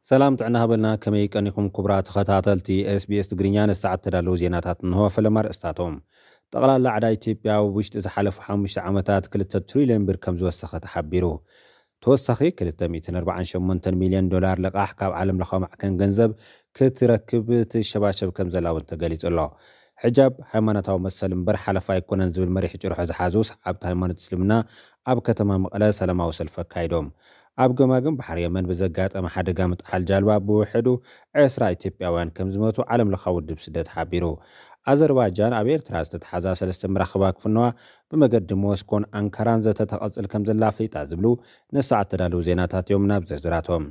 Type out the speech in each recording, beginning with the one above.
ሰላም ጥዕና ሃበልና ከመይ ቀኒኩም ክቡራት ተኸታተልቲ SBS ትግርኛ ንሰዓት ተዳለዉ ዜናታት እንሆ ፈለማ ርእስታቶም ጠቕላላ ዕዳ ኢትዮጵያ ውሽጢ ዝሓለፉ 5 ዓመታት 2 ትሪልዮን ብር ከም ዝወሰኸ ተሓቢሩ ተወሳኺ $248 ሚልዮን ልቓሕ ካብ ዓለም ለኻዊ ማዕከን ገንዘብ ክትረክብ ትሸባሸብ ከም ዘላውን ተገሊጹ ኣሎ ሕጃብ ሃይማኖታዊ መሰል እምበር ሓለፋ ኣይኮነን ዝብል መሪሕ ጭርሖ ዝሓዙ ሰዓብቲ ሃይማኖት እስልምና ኣብ ከተማ መቐለ ሰላማዊ ሰልፊ ኣካይዶም ኣብ ገማግም ባሕሪ የመን ብዘጋጠመ ሓደጋ ምጥሓል ጃልባ ብውሕዱ 20 ኢትዮጵያውያን ከም ዝመቱ ዓለም ለኻዊ ውድብ ስደት ሓቢሩ ኣዘርባይጃን ኣብ ኤርትራ ዝተተሓዛ 3 መራኸባ ክፍነዋ ብመገዲ ሞስኮን ኣንካራን ዘተተቐጽል ከም ዘላ ኣፍሊጣ ዝብሉ ንሰዓት ተዳለዉ ዜናታት እዮም ናብ ዝርዝራቶም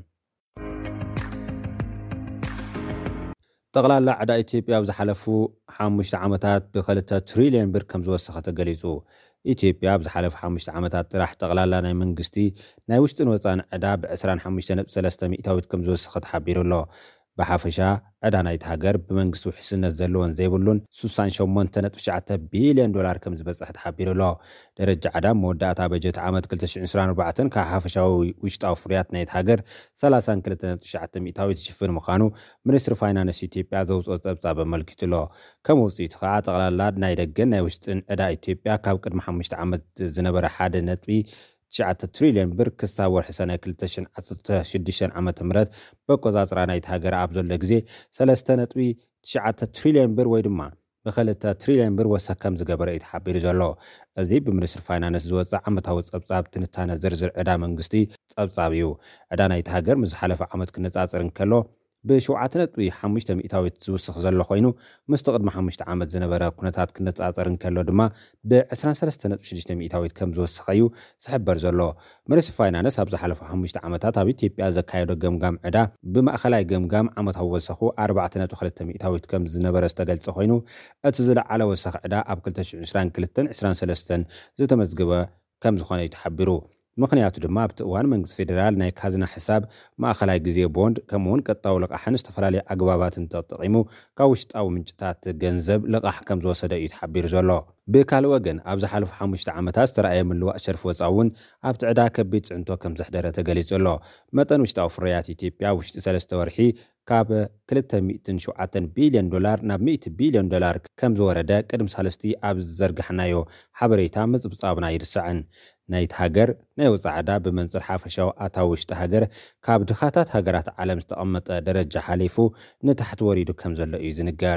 ጠቕላላ ዕዳ ኢትዮጵያ ብዝሓለፉ 5 ዓመታት ብ2 ትሪልዮን ብር ከም ዝወሰኸ ተገሊጹ ኢትዮጵያ ብዝሓለፉ 5 ዓመታት ጥራሕ ጠቕላላ ናይ መንግስቲ ናይ ውሽጥን ወፃን ዕዳ ብ25.3 ሚእታዊት ከም ዝወሰኸ ተሓቢሩ ኣሎ ብሓፈሻ ዕዳ ናይቲ ሃገር ብመንግስቲ ውሕስነት ዘለዎን ዘይብሉን 68.9 ቢልዮን ዶላር ከም ዝበፅሕ ተሓቢሩ ኣሎ ደረጃ ዕዳ መወዳእታ በጀት ዓመት 2024 ካብ ሓፈሻዊ ውሽጣዊ ፍርያት ናይቲ ሃገር 32.9 ሚእታዊት ዝሽፍን ምዃኑ ሚኒስትሪ ፋይናንስ ኢትዮጵያ ዘውፅኦ ፀብጻብ ኣመልኪቱ ኣሎ ከም ውፅኢቱ ከዓ ጠቕላላ ናይ ደገን ናይ ውሽጥን ዕዳ ኢትዮጵያ ካብ ቅድሚ 5 ዓመት ዝነበረ 1.9 ትሪልዮን ብር ክሳብ ወርሒ ሰነ 2016 ዓመተ ምህረት በቆፃፅራ ናይቲ ሃገር ኣብ ዘሎ ግዜ 3.9 ትሪልዮን ብር ወይ ድማ ብ2 ትሪልዮን ብር ወሰኽ ከም ዝገበረ እዩ ተሓቢሩ ዘሎ እዚ ብሚኒስትሪ ፋይናንስ ዝወፅእ ዓመታዊ ፀብጻብ ትንታነ ዝርዝር ዕዳ መንግስቲ ፀብጻብ እዩ ዕዳ ናይቲ ሃገር ምስ ሓለፈ ዓመት ክነፃፀር እንከሎ ብ7.5 ሚእታዊት ዝውስኽ ዘሎ ኮይኑ ምስቲ ቅድሚ 5 ዓመት ዝነበረ ኩነታት ክነፃፀር እንከሎ ድማ ብ23.6 ሚእታዊት ከም ዝወስኽ እዩ ዝሕበር ዘሎ ሚኒስትሪ ፋይናንስ ኣብ ዝሓለፉ 5 ዓመታት ኣብ ኢትዮጵያ ዘካየዶ ገምጋም ዕዳ ብማእኸላይ ገምጋም ዓመታዊ ወሰኹ 4.2 ሚእታዊት ከም ዝነበረ ዝተገልጸ ኮይኑ እቲ ዝለዓለ ወሰኽ ዕዳ ኣብ 2022-23 ዝተመዝገበ ከም ዝኾነ እዩ ተሓቢሩ ምኽንያቱ ድማ ኣብቲ እዋን መንግስቲ ፌደራል ናይ ካዝና ሕሳብ ማእኸላይ ግዜ ቦንድ ከምኡውን ቀጣዊ ልቓሕን ዝተፈላለዩ ኣግባባትን ተጠቒሙ ካብ ውሽጣዊ ምንጭታት ገንዘብ ልቓሕ ከም ዝወሰደ እዩ ተሓቢሩ ዘሎ ብካልእ ወገን ኣብ ዝሓለፉ 5 ዓመታት ዝተረኣየ ምልዋእ ሸርፊ ወፃኢ እውን ኣብቲ ዕዳ ከቢድ ፅዕንቶ ከም ዘሕደረ ተገሊጹ ኣሎ መጠን ውሽጣዊ ፍርያት ኢትዮጵያ ውሽጢ 3 ወርሒ ካብ 207 ቢልዮን ዶላር ናብ 100 ቢልዮን ዶላር ከም ዝወረደ ቅድም ሳለስቲ ኣብ ዘርጋሕናዮ ሓበሬታ ምፅብፃብና ይርስዕን ናይቲ ሃገር ናይ ወፃኢ ዕዳ ብመንፅር ሓፈሻዊ ኣታዊ ውሽጢ ሃገር ካብ ድኻታት ሃገራት ዓለም ዝተቐመጠ ደረጃ ሓሊፉ ንታሕቲ ወሪዱ ከም ዘሎ እዩ ዝንገር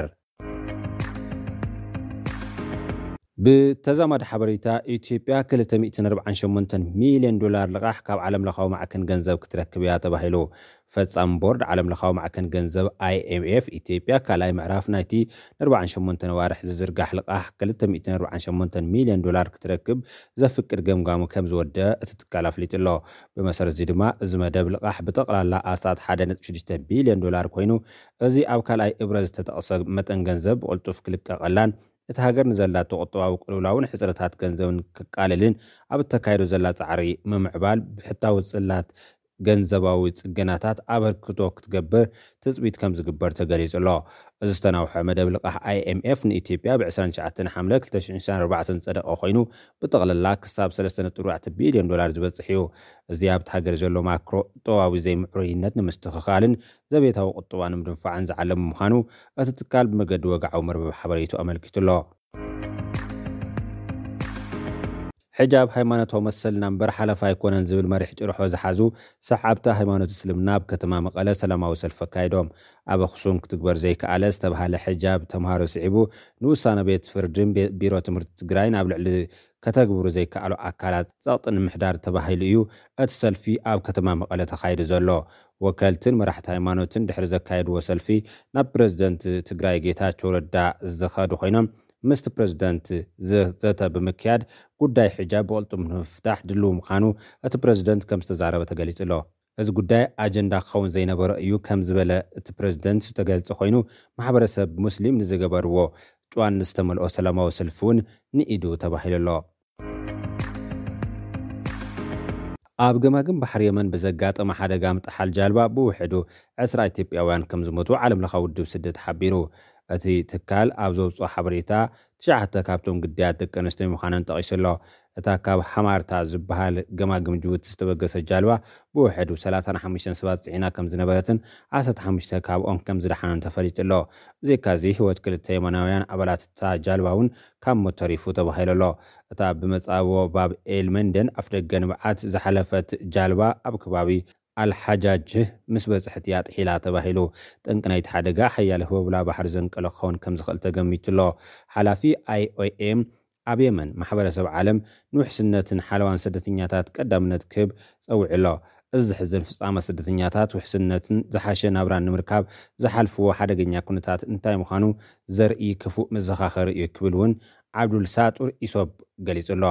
ብተዛማዲ ሓበሬታ ኢትዮጵያ 248 ሚልዮን ዶላር ልቓሕ ካብ ዓለም ለኻዊ ማዕከን ገንዘብ ክትረክብ እያ ተባሂሉ ፈጻሚ ቦርድ ዓለም ለኻዊ ማዕከን ገንዘብ IMF ኢትዮጵያ ካልኣይ ምዕራፍ ናይቲ 48 ነዋርሕ ዝዝርጋሕ ልቓሕ 248 ሚልዮን ዶላር ክትረክብ ዘፍቅድ ገምጋሙ ከም ዝወደአ እቲ ትካል ኣፍሊጡ ኣሎ ብመሰረት እዚ ድማ እዚ መደብ ልቓሕ ብጠቕላላ ኣስታት 1.6 ቢልዮን ዶላር ኮይኑ እዚ ኣብ ካልኣይ እብረ ዝተጠቕሰ መጠን ገንዘብ ብቕልጡፍ ክልቀቐላን እቲ ሃገር ንዘላቶ ቁጠባዊ ቅልውላውን ሕፅረታት ገንዘብን ክቃልልን ኣብ ተካይዶ ዘላ ፃዕሪ ምምዕባል ብሕታዊ ጽላት ገንዘባዊ ጽገናታት ኣበርክቶ ክትገብር ትፅቢት ከም ዝግበር ተገሊጹ ኣሎ እዚ ዝተናውሐ መደብ ልቓሕ IMF ንኢትዮጵያ ብ29 ሓምለ 2024 ፀደቐ ኮይኑ ብጠቕላላ ክሳብ 3.4 ቢልዮን ዶላር ዝበፅሕ እዩ እዚ ኣብቲ ሃገር ዘሎ ማክሮ ቁጠባዊ ዘይምዕሩይነት ንምስትኽኻልን ዘቤታዊ ቁጠባ ንምድንፋዕን ዝዓለመ ምዃኑ እቲ ትካል ብመገዲ ወግዓዊ መርበብ ሓበሬቱ ኣመልኪቱ ኣሎ ሕጃብ ሃይማኖታዊ መሰልና እምበር ሓለፋ ኣይኮነን ዝብል መሪሕ ጭርሖ ዝሓዙ ሰዓብቲ ሃይማኖት እስልምና ኣብ ከተማ መቐለ ሰላማዊ ሰልፊ ኣካይዶም ኣብ ኣኽሱም ክትግበር ዘይከኣለ ዝተባሃለ ሕጃብ ተምሃሮ ስዒቡ ንውሳነ ቤት ፍርድን ቢሮ ትምህርቲ ትግራይን ኣብ ልዕሊ ከተግብሩ ዘይከኣሉ ኣካላት ፀቕጢ ንምሕዳር ተባሂሉ እዩ እቲ ሰልፊ ኣብ ከተማ መቐለ ተኻይዱ ዘሎ ወከልትን መራሕቲ ሃይማኖትን ድሕሪ ዘካየድዎ ሰልፊ ናብ ፕረዚደንት ትግራይ ጌታቸው ረዳ ዝኸዱ ኮይኖም ምስቲ ፕረዚደንት ዘተ ብምክያድ ጉዳይ ሕጃብ ብቕልጡም ንምፍታሕ ድልው ምዃኑ እቲ ፕረዚደንት ከም ዝተዛረበ ተገሊጹ ኣሎ እዚ ጉዳይ ኣጀንዳ ክኸውን ዘይነበረ እዩ ከም ዝበለ እቲ ፕረዚደንት ዝተገልጸ ኮይኑ ማሕበረሰብ ሙስሊም ንዝገበርዎ ጭዋን ዝተመልኦ ሰላማዊ ሰልፊ እውን ንኢዱ ተባሂሉ ኣሎ ኣብ ገማግም ባሕሪ የመን ብዘጋጠመ ሓደጋ ምጥሓል ጃልባ ብውሕዱ 20 ኢትዮጵያውያን ከም ዝሞቱ ዓለም ለኻዊ ውድብ ስደት ሓቢሩ እቲ ትካል ኣብ ዘውፅኦ ሓበሬታ 9 ካብቶም ግዳያት ደቂ ኣንስትዮ ምዃነን ጠቒሱ ኣሎ እታ ካብ ሓማርታ ዝበሃል ገማግም ጅቡቲ ዝተበገሰ ጃልባ ብውሕዱ 35 ሰባት ጽዒና ከም ዝነበረትን 15 ካብኦም ከም ዝደሓኑን ተፈሊጡ ኣሎ። ብዘይካዚ ህይወት ክልተ የመናውያን ኣባላት እታ ጃልባ እውን ካብ ሞት ተሪፉ ተባሂሉ ኣሎ። እታ ብመጻቦ ባብ ኤል መንደን ኣፍደገ ንብዓት ዝሓለፈት ጃልባ ኣብ ከባቢ አልሓጃጅ ምስ በጽሕት እያ ጥሒላ ተባሂሉ ጠንቂ ናይቲ ሓደጋ ሓያል ህወብላ ባሕሪ ዘንቀለ ክኸውን ከም ዝኽእል ተገሚቱ ኣሎ። ሓላፊ IOM ኣብ የመን ማሕበረሰብ ዓለም ንውሕስነትን ሓለዋን ስደተኛታት ቀዳምነት ክህብ ጸዊዑ ኣሎ። እዚ ዝሕዝን ፍጻመ ስደተኛታት ውሕስነትን ዝሓሸ ናብራን ንምርካብ ዝሓልፍዎ ሓደገኛ ኩነታት እንታይ ምዃኑ ዘርኢ ክፉእ መዘኻኸሪ እዩ ክብል እውን ዓብዱል ሳጡር ኢሶብ ገሊጹ ኣሎ።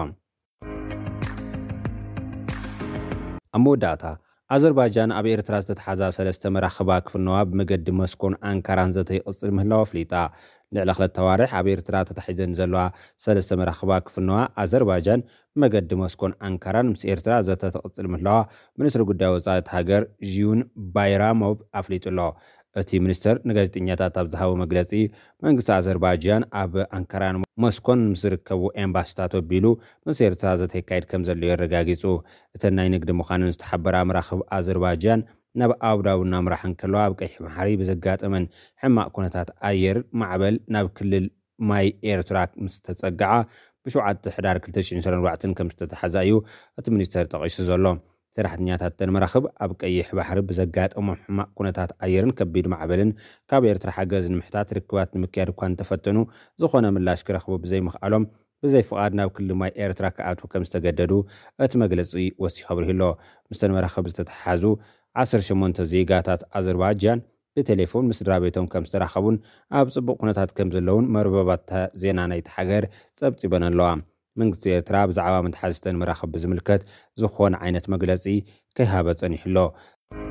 ኣብ መወዳእታ ኣዘርባይጃን ኣብ ኤርትራ ዝተተሓዛ 3 መራኽባ ክፍነዋ ብመገዲ መስኮን ኣንካራን ዘተይቕጽል ምህላዋ ኣፍሊጣ። ልዕሊ 2 ኣዋርሕ ኣብ ኤርትራ ተታሒዘን ዘለዋ 3 መራኽባ ክፍነዋ ኣዘርባይጃን ብመገዲ መስኮን ኣንካራን ምስ ኤርትራ ዘተተቕጽል ምህላዋ ሚኒስትሪ ጉዳይ ወጻኢ ሃገር ዢዩን ባይራሞቭ ኣፍሊጡ ኣሎ። እቲ ሚኒስተር ንጋዜጠኛታት ኣብ ዝሃቦ መግለጺ መንግስቲ ኣዘርባይጃን ኣብ ኣንካራን መስኮን ምስ ዝርከቡ ኤምባሲታት ኣቢሉ ምስ ኤርትራ ዘተካይድ ከም ዘሎ የረጋጊጹ። እተን ናይ ንግዲ ምዃነን ዝተሓበራ መራኽብ ኣዘርባይጃን ናብ ኣቡዳቢ እናምራሕን ከለዋ ኣብ ቀይሕ ባሕሪ ብዘጋጠመን ሕማቕ ኩነታት ኣየር ማዕበል ናብ ክልል ማይ ኤርትራ ምስ ተጸግዓ ብ7 ሕዳር 2024 ከም ዝተተሓዛ እዩ እቲ ሚኒስተር ጠቒሱ ዘሎ። ሰራሕተኛታት ተን መራኽብ ኣብ ቀይሕ ባሕሪ ብዘጋጠሞም ሕማቕ ኩነታት ኣየርን ከቢድ ማዕበልን ካብ ኤርትራ ሓገዝ ንምሕታት ርክባት ንምክያድ እኳ እንተፈተኑ ዝኾነ ምላሽ ክረኽቡ ብዘይምኽኣሎም ብዘይ ፍቓድ ናብ ክልል ማይ ኤርትራ ክኣትዉ ከም ዝተገደዱ እቲ መግለጺ ወሲኹ ኣብርሂሎ። ምስተን መራኽብ ዝተተሓዙ 18 ዜጋታት ኣዘርባይጃን ብቴሌፎን ምስ ድራቤቶም ከም ዝተራኸቡን ኣብ ጽቡቕ ኩነታት ከም ዘለውን መርበባት ዜና ናይቲ ሃገር ጸብጺበን ኣለዋ። መንግስቲ ኤርትራ ብዛዕባ ምትሓዝተን መራኽብ ዝምልከት ዝኾነ ዓይነት መግለጺ ከይሃበ ጸኒሑ ኣሎ።